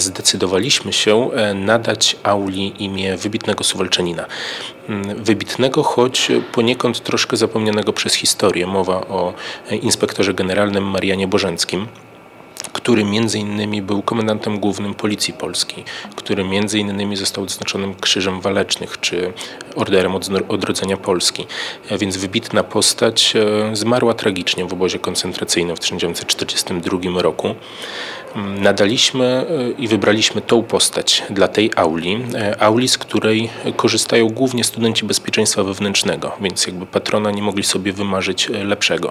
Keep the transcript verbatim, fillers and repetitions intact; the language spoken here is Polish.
Zdecydowaliśmy się nadać auli imię wybitnego Suwalczanina. Wybitnego, choć poniekąd troszkę zapomnianego przez historię. Mowa o inspektorze generalnym Marianie Bożenckim, który między innymi był komendantem głównym Policji Polskiej, który między innymi został odznaczonym Krzyżem Walecznych czy Orderem Odrodzenia Polski. Więc wybitna postać zmarła tragicznie w obozie koncentracyjnym w tysiąc dziewięćset czterdziestym drugim roku. Nadaliśmy i wybraliśmy tą postać dla tej auli, auli, z której korzystają głównie studenci bezpieczeństwa wewnętrznego, więc jakby patrona nie mogli sobie wymarzyć lepszego.